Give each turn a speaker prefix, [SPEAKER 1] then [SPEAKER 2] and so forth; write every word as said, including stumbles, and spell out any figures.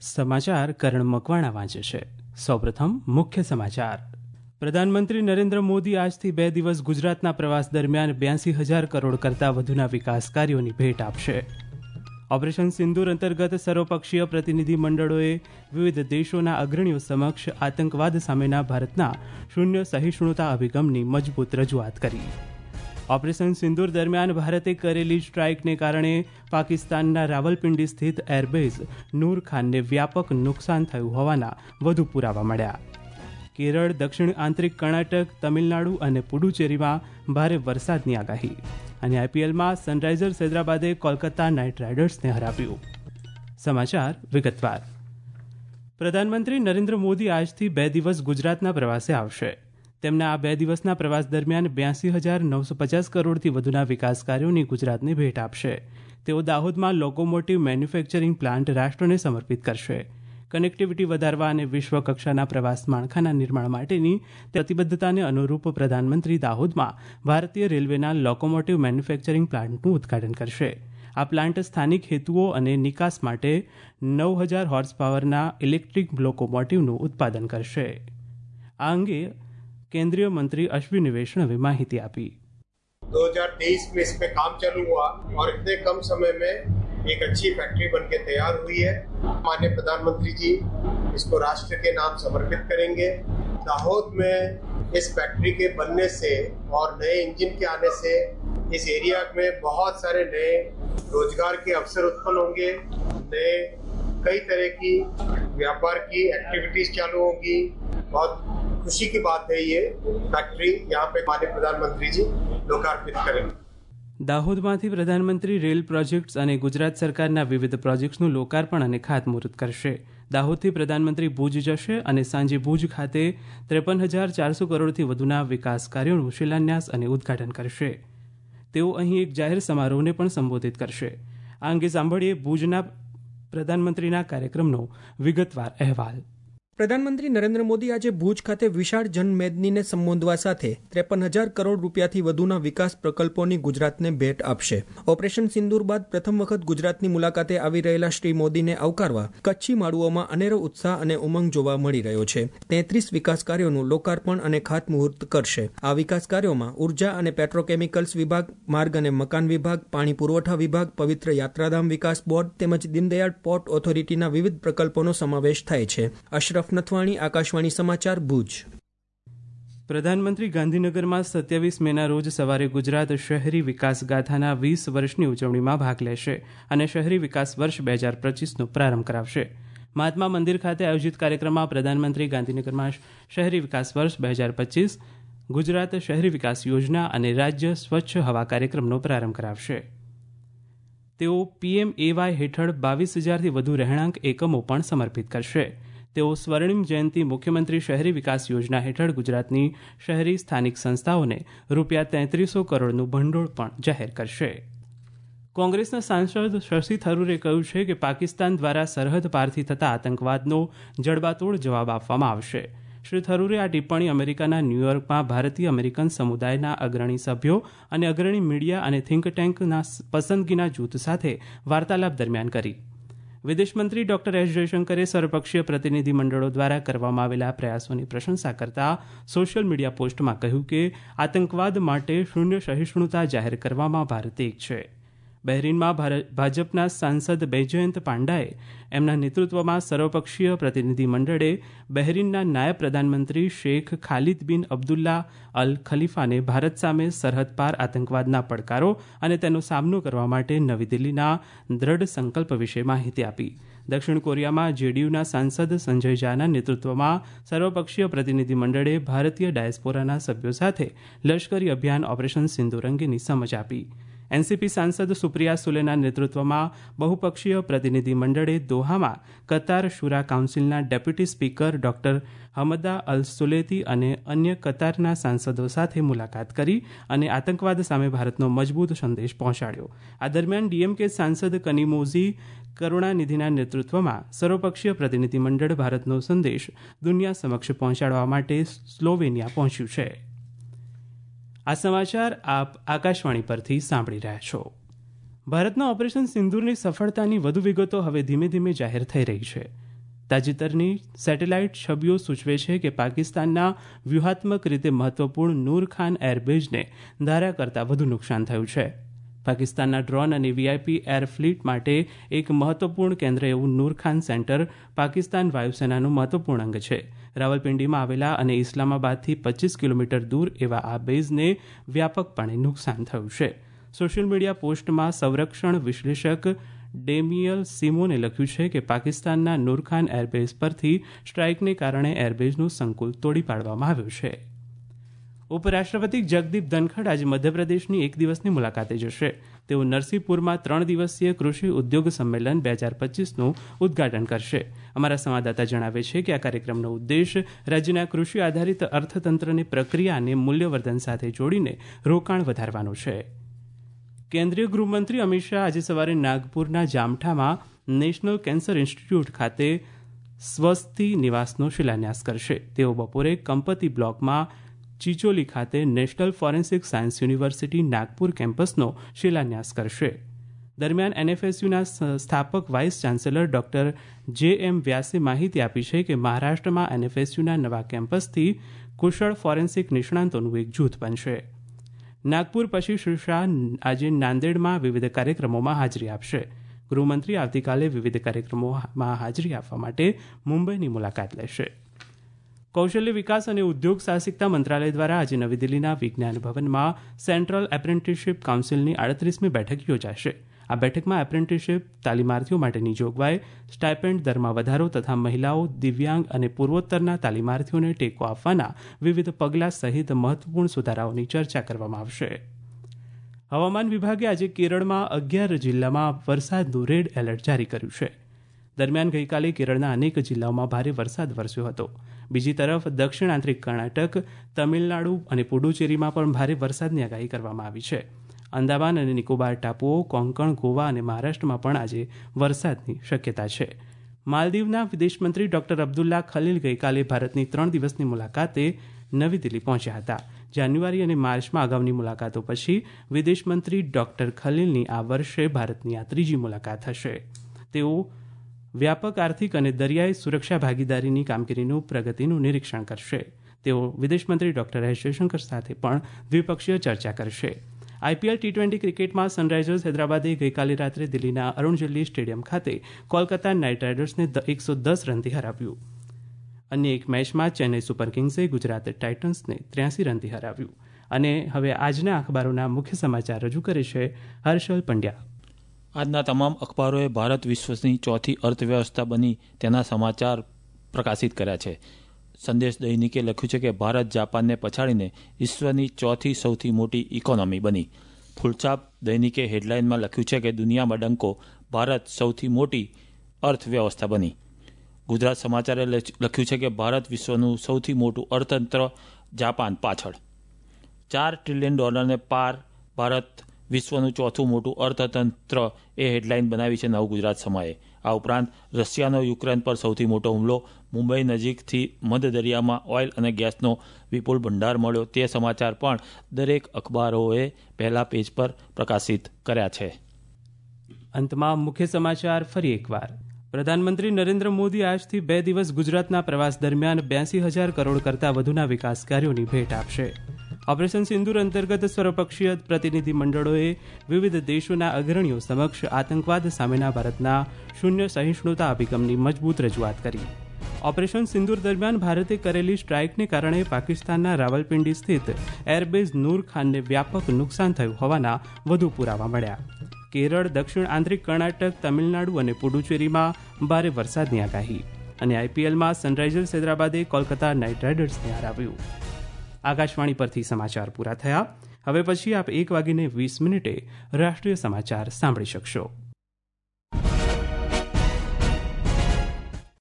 [SPEAKER 1] સમાચાર કરણ મકવાણા વાંચે છે. સૌપ્રથમ મુખ્ય સમાચાર. પ્રધાનમંત્રી નરેન્દ્ર મોદી આજથી બે દિવસ ગુજરાતના પ્રવાસ દરમિયાન બ્યાસી હજાર કરોડ કરતાં વધુના વિકાસ કાર્યોની ભેટ આપશે. ઓપરેશન સિંદૂર અંતર્ગત સર્વપક્ષીય પ્રતિનિધિ મંડળોએ વિવિધ દેશોના અગ્રણીઓ સમક્ષ આતંકવાદ સામેના ભારતના શૂન્ય સહિષ્ણુતા અભિગમની મજબૂત રજૂઆત કરી. ઓપરેશન સિંદૂર દરમિયાન ભારતે કરેલી સ્ટ્રાઇકને કારણે પાકિસ્તાનના રાવલપિંડી સ્થિત એરબેઝ નૂર ખાનને વ્યાપક નુકસાન થયું હોવાના વધુ પુરાવા મળ્યા. કેરળ, દક્ષિણ આંતરિક કર્ણાટક, તમિલનાડુ અને પુડુચેરીમાં ભારે વરસાદની આગાહી. અને આઈપીએલમાં સનરાઇઝર્સ હૈદરાબાદે કોલકાતા નાઇટ રાઇડર્સને હરાવ્યું. સમાચાર વિગતવાર. પ્રધાનમંત્રી નરેન્દ્ર મોદી આજથી બે દિવસ ગુજરાતના પ્રવાસે આવશે. તેમના આ બે દિવસના પ્રવાસ દરમિયાન બ્યાસી હજાર નવસો પચાસ કરોડથી વધુના વિકાસ કાર્યોની ગુજરાતને ભેટ આપશે. તેઓ દાહોદમાં લોકોમોટિવ મેન્યુફેક્ચરિંગ પ્લાન્ટ રાષ્ટ્રને સમર્પિત કરશે. કનેક્ટિવિટી વધારવા અને વિશ્વ કક્ષાના પ્રવાસ માળખાના નિર્માણ માટેની પ્રતિબદ્ધતાને અનુરૂપ પ્રધાનમંત્રી દાહોદમાં ભારતીય રેલવેના લોકોમોટિવ મેન્યુફેક્ચરિંગ પ્લાન્ટનું ઉદ્ઘાટન કરશે. આ પ્લાન્ટ સ્થાનિક હેતુઓ અને નિકાસ માટે નવ હજાર હોર્સ પાવરના ઇલેક્ટ્રિક લોકોમોટિવનું ઉત્પાદન કરશે. આ અંગે केंद्रीय मंत्री अश्विनी वैष्णवे माहिती आपी.
[SPEAKER 2] दो हज़ार तेईस में इस पे काम चालू हुआ और इतने कम समय में एक अच्छी फैक्ट्री बनके तैयार हुई है. माननीय प्रधानमंत्री जी इसको राष्ट्र के नाम समर्पित करेंगे. दाहोद में इस फैक्ट्री के बनने से और नए इंजन के आने से इस एरिया में बहुत सारे नए रोजगार के अवसर उत्पन्न होंगे. नए कई तरह की व्यापार की एक्टिविटीज चालू होंगी. बहुत खुशी की बात है. ये फैक्ट्री यहाँ पे माननीय प्रधानमंत्री जी लोकार्पित करेंगे.
[SPEAKER 1] દાહોદમાંથી પ્રધાનમંત્રી રેલ પ્રોજેક્ટ્સ અને ગુજરાત સરકારના વિવિધ પ્રોજેક્ટ્સનું લોકાર્પણ અને ખાતમુહૂર્ત કરશે. દાહોદથી પ્રધાનમંત્રી ભુજ જશે અને સાંજે ભુજ ખાતે ત્રેપન હજાર ચારસો કરોડથી વધુના વિકાસ કાર્યોનું શિલાન્યાસ અને ઉદ્ઘાટન કરશે. તેઓ અહીં એક જાહેર સમારોહને પણ સંબોધિત કરશે. આ અંગે સાંભળીએ ભુજના પ્રધાનમંત્રીના કાર્યક્રમનો વિગતવાર અહેવાલ.
[SPEAKER 3] પ્રધાનમંત્રી નરેન્દ્ર મોદી આજે ભુજ ખાતે વિશાળ જનમેદનીને સંબોધવા સાથે ત્રેપન હજાર કરોડ રૂપિયાથી વધુના વિકાસ પ્રકલ્પોની ગુજરાતને ભેટ આપશે. ઓપરેશન સિંદૂર બાદ પ્રથમ વખત ગુજરાતની મુલાકાતે આવી રહેલા શ્રી મોદીને આવકારવા કચ્છી માળુઓમાં અનેરો ઉત્સાહ અને ઉમંગ જોવા મળી રહ્યો છે. તેત્રીસ વિકાસ કાર્યોનું લોકાર્પણ અને ખાતમુહૂર્ત કરશે. આ વિકાસ કાર્યોમાં ઉર્જા અને પેટ્રોકેમિકલ્સ વિભાગ, માર્ગ અને મકાન વિભાગ, પાણી પુરવઠા વિભાગ, પવિત્ર યાત્રાધામ વિકાસ બોર્ડ તેમજ દીનદયાળ પોર્ટ ઓથોરિટીના વિવિધ પ્રકલ્પોનો સમાવેશ થાય છે. અશરફ નથવાણી, આકાશવાણી સમાચાર, ભુજ.
[SPEAKER 1] પ્રધાનમંત્રી ગાંધીનગરમાં સત્યાવીસ મેના રોજ સવારે ગુજરાત શહેરી વિકાસ ગાથાના વીસ વર્ષની ઉજવણીમાં ભાગ લેશે અને શહેરી વિકાસ વર્ષ બે હજાર પચીસનો પ્રારંભ કરાવશે. મહાત્મા મંદિર ખાતે આયોજિત કાર્યક્રમમાં પ્રધાનમંત્રી ગાંધીનગરમાં શહેરી વિકાસ વર્ષ બે હજાર પચીસ, ગુજરાત શહેરી વિકાસ યોજના અને રાજ્ય સ્વચ્છ હવા કાર્યક્રમનો પ્રારંભ કરાવશે. તેઓ પીએમ એવાય હેઠળ બાવીસ હજારથી વધુ રહેણાંક એકમો પણ સમર્પિત કરશે. તેઓ સ્વર્ણિમ જયંતિ મુખ્યમંત્રી શહેરી વિકાસ યોજના હેઠળ ગુજરાતની શહેરી સ્થાનિક સંસ્થાઓને રૂપિયા તેત્રીસો કરોડનું ભંડોળ પણ જાહેર કરશે. કોંગ્રેસના સાંસદ શશી થરૂરે કહ્યું છે કે પાકિસ્તાન દ્વારા સરહદ પારથી થતા આતંકવાદનો જડબાતોડ જવાબ આપવામાં આવશે. શ્રી થરૂરે આ ટિપ્પણી અમેરિકાના ન્યૂયોર્કમાં ભારતીય અમેરિકન સમુદાયના અગ્રણી સભ્યો અને અગ્રણી મીડિયા અને થિંક ટેન્કના પસંદગીના જૂથ સાથે વાર્તાલાપ દરમિયાન કરી. વિદેશમંત્રી ડોક્ટર એસ જયશંકરે સર્વપક્ષીય પ્રતિનિધિ મંડળો દ્વારા કરવામાં આવેલા પ્રયાસોની પ્રશંસા કરતા સોશિયલ મીડિયા પોસ્ટમાં કહ્યું કે આતંકવાદ માટે શૂન્ય સહિષ્ણુતા જાહેર કરવામાં ભારત એક છે. બહેરીનમાં ભાજપના સાંસદ બૈજયંત પાંડાએ એમના નેતૃત્વમાં સર્વપક્ષીય પ્રતિનિધિ મંડળે બહેરીનના નાયબ પ્રધાનમંત્રી શેખ ખાલિદ બિન અબ્દુલ્લા અલ ખલીફાને ભારત સામે સરહદ પાર આતંકવાદના પડકારો અને તેનો સામનો કરવા માટે નવી દિલ્હીના દ્રઢ સંકલ્પ વિશે માહિતી આપી. દક્ષિણ કોરિયામાં જેડીયુના સાંસદ સંજય ઝાના નેતૃત્વમાં સર્વપક્ષીય પ્રતિનિધિ મંડળે ભારતીય ડાયસ્પોરાના સભ્યો સાથે લશ્કરી અભિયાન ઓપરેશન સિંદૂર અંગેની સમજ આપી. એનસીપી સાંસદ સુપ્રિયા સુલેના નેતૃત્વમાં બહુપક્ષીય પ્રતિનિધિ મંડળે દોહામાં કતાર શુરા કાઉન્સિલના deputy speaker doctor Hamda Al Sulaiti અને અન્ય કતારના સાંસદો સાથે મુલાકાત કરી અને આતંકવાદ સામે ભારતનો મજબૂત સંદેશ પહોંચાડ્યો. આ દરમિયાન ડીએમકે સાંસદ કનિમોઝી કરુણાનિધિના નેતૃત્વમાં સર્વપક્ષીય પ્રતિનિધિ મંડળ ભારતનો સંદેશ દુનિયા સમક્ષ પહોંચાડવા માટે સ્લોવેનિયા પહોંચ્યું છે. આ સમાચાર આપ આકાશવાણી પરથી સાંભળી રહ્યા છો. ભારતના ઓપરેશન સિંદૂરની સફળતાની વધુ વિગતો હવે ધીમે ધીમે જાહેર થઈ રહી છે. તાજેતરની સેટેલાઇટ છબીઓ સૂચવે છે કે પાકિસ્તાનના વ્યૂહાત્મક રીતે મહત્વપૂર્ણ નૂર ખાન એરબેઝને ધાર્યા કરતાં વધુ નુકસાન થયું છે. પાકિસ્તાનના ડ્રોન અને વીઆઈપી એર ફ્લીટ માટે એક મહત્વપૂર્ણ કેન્દ્ર એવું નૂર ખાન સેન્ટર પાકિસ્તાન વાયુસેનાનું મહત્વપૂર્ણ અંગ છે. રાવલપિંડીમાં આવેલા અને ઇસ્લામાબાદથી પચીસ કિલોમીટર દૂર એવા આ બેઝને વ્યાપકપણે નુકસાન થયું છે. સોશિયલ મીડિયા પોસ્ટમાં સંરક્ષણ વિશ્લેષક ડેમિયલ સિમોને લખ્યું છે કે પાકિસ્તાનના નૂરખાન એરબેઝ પરથી સ્ટ્રાઇકને કારણે એરબેઝનું સંકુલ તોડી પાડવામાં આવ્યું છે. ઉપરાષ્ટ્રપતિ જગદીપ ધનખડ આજે મધ્યપ્રદેશની એક દિવસની મુલાકાતે જશે. તેઓ નરસિંહપુરમાં ત્રણ દિવસીય કૃષિ ઉદ્યોગ સંમેલન બે હજાર પચીસનું ઉદ્ઘાટન કરશે. અમારા સંવાદદાતા જણાવે છે કે આ કાર્યક્રમનો ઉદ્દેશ રાજ્યના કૃષિ આધારિત અર્થતંત્રને પ્રક્રિયા અને મૂલ્યવર્ધન સાથે જોડીને રોકાણ વધારવાનો છે. કેન્દ્રીય ગૃહમંત્રી અમિત શાહ આજે સવારે નાગપુરના જામઠામાં નેશનલ કેન્સર ઇન્સ્ટિટ્યૂટ ખાતે સ્વસ્તિ નિવાસનો શિલાન્યાસ કરશે. તેઓ બપોરે કંપતી બ્લોકમાં ચિચોલી ખાતે national forensic science university Nagpur કેમ્પસનો શિલાન્યાસ કરશે. દરમિયાન એનએફએસયુના સ્થાપક વાઇસ ચાન્સેલર ડોક્ટર જે એમ વ્યાસે માહિતી આપી છે કે મહારાષ્ટ્રમાં એનએફએસયુના નવા કેમ્પસથી કુશળ ફોરેન્સિક નિષ્ણાંતોનું એક જૂથ બનશે. નાગપુર પછી શ્રી શાહ આજે નાંદેડમાં વિવિધ કાર્યક્રમોમાં હાજરી આપશે. ગૃહમંત્રી આવતીકાલે વિવિધ કાર્યક્રમોમાં હાજરી આપવા માટે મુંબઈની મુલાકાત લેશે. કૌશલ્ય વિકાસ અને ઉદ્યોગ સાહસિકતા મંત્રાલય દ્વારા આજે નવી દિલ્હીના વિજ્ઞાન ભવનમાં સેન્ટ્રલ એપ્રેન્ટિસશીપ કાઉન્સિલની આડત્રીસમી બેઠક યોજાશે. આ બેઠકમાં એપ્રેન્ટિસશીપ તાલીમાર્થીઓ માટેની જોગવાઈ, સ્ટાઇપેન્ડ દરમાં વધારો તથા મહિલાઓ, દિવ્યાંગ અને પૂર્વોત્તરના તાલીમાર્થીઓને ટેકો આપવાના વિવિધ પગલાં સહિત મહત્વપૂર્ણ સુધારાઓની ચર્ચા કરવામાં આવશે. હવામાન વિભાગે આજે કેરળમાં અગિયાર જિલ્લામાં વરસાદનું રેડ એલર્ટ જારી કર્યું છે. દરમિયાન ગઈકાલે કેરળના અનેક જિલ્લાઓમાં ભારે વરસાદ વરસ્યો હતો. બીજી તરફ દક્ષિણ આંતરિક કર્ણાટક, તમિલનાડુ અને પુડુચેરીમાં પણ ભારે વરસાદની આગાહી કરવામાં આવી છે. અંદામાન અને નિકોબાર ટાપુઓ, કોંકણ, ગોવા અને મહારાષ્ટ્રમાં પણ આજે વરસાદની શક્યતા છે. માલદીવના વિદેશમંત્રી ડોક્ટર અબ્દુલ્લા ખલીલ ગઈકાલે ભારતની ત્રણ દિવસની મુલાકાતે નવી દિલ્હી પહોંચ્યા હતા. જાન્યુઆરી અને માર્ચમાં અગાઉની મુલાકાતો પછી વિદેશમંત્રી ડોક્ટર ખલીલની આ વર્ષે ભારતની આ ત્રીજી મુલાકાત હશે. તેઓ વ્યાપક આર્થિક અને દરિયાઈ સુરક્ષા ભાગીદારીની કામગીરીનું પ્રગતિનું નિરીક્ષણ કરશે. તેઓ વિદેશમંત્રી ડોક્ટર એસ જયશંકર સાથે પણ દ્વિપક્ષીય ચર્ચા કરશે. આઈપીએલ ટી ટ્વેન્ટી ક્રિકેટમાં સનરાઇઝર્સ હૈદરાબાદે ગઈકાલે રાત્રે દિલ્હીના અરુણ જેટલી સ્ટેડિયમ ખાતે કોલકાતા નાઇટ રાઇડર્સને એકસો દસ રનથી હરાવ્યું. અન્ય એક મેચમાં ચેન્નઈ સુપર કિંગ્સે ગુજરાત ટાઇટન્સને ત્ર્યાસી રનથી હરાવ્યું. અને હવે આજના અખબારોના મુખ્ય સમાચાર રજૂ કરે છે હર્ષલ પંડ્યા.
[SPEAKER 4] આજના તમામ અખબારોએ ભારત વિશ્વની ચોથી અર્થવ્યવસ્થા બની તેના સમાચાર પ્રકાશિત કર્યા છે. સંદેશ દૈનિકે લખ્યું છે કે ભારત જાપાનને પછાડીને વિશ્વની ચોથી સૌથી મોટી ઇકોનોમી બની. ફૂલછાપ દૈનિકે હેડલાઇનમાં લખ્યું છે કે દુનિયામાં ડંકો, ભારત સૌથી મોટી અર્થવ્યવસ્થા બની. ગુજરાત સમાચારે લખ્યું છે કે ભારત વિશ્વનું સૌથી મોટું અર્થતંત્ર, જાપાન પાછળ. ચાર ટ્રિલિયન ડોલરને પાર ભારત વિશ્વનું ચોથું મોટું અર્થતંત્ર એ હેડલાઇન બનાવી છે નવ ગુજરાત સમયે. આ ઉપરાંત રશિયાનો યુક્રેન પર સૌથી મોટો હુમલો, મુંબઈ નજીકથી મધ્ય દરિયામાં ઓઇલ અને ગેસનો વિપુલ ભંડાર મળ્યો તે સમાચાર પણ દરેક અખબારોએ પહેલા પેજ પર પ્રકાશિત કર્યા છે.
[SPEAKER 1] અંતમાં મુખ્ય સમાચાર ફરી એકવાર. પ્રધાનમંત્રી નરેન્દ્ર મોદી આજથી બે દિવસ ગુજરાતના પ્રવાસ દરમિયાન બ્યાસી હજાર કરોડ કરતાં વધુના વિકાસ કાર્યોની ભેટ આપશે. ઓપરેશન સિંદૂર અંતર્ગત સર્વપક્ષીય પ્રતિનિધિ મંડળોએ વિવિધ દેશોના અગ્રણીઓ સમક્ષ આતંકવાદ સામેના ભારતના શૂન્ય સહિષ્ણુતા અભિગમની મજબૂત રજૂઆત કરી. ઓપરેશન સિંદૂર દરમિયાન ભારતે કરેલી સ્ટ્રાઇકને કારણે પાકિસ્તાનના રાવલપિંડી સ્થિત એરબેઝ નૂર ખાનને વ્યાપક નુકસાન થયું હોવાના વધુ પુરાવા મળ્યા. કેરળ, દક્ષિણ આંતરિક કર્ણાટક, તમિલનાડુ અને પુડુચેરીમાં ભારે વરસાદની આગાહી. અને આઈપીએલમાં સનરાઇઝર્સ હૈદરાબાદે કોલકાતા નાઇટ રાઇડર્સને હરાવ્યું. આકાશવાણી પરથી સમાચાર પૂરા થયા. હવે પછી આપ એક વાગીને વીસ મિનિટે રાષ્ટ્રીય સમાચાર સાંભળી શકશો.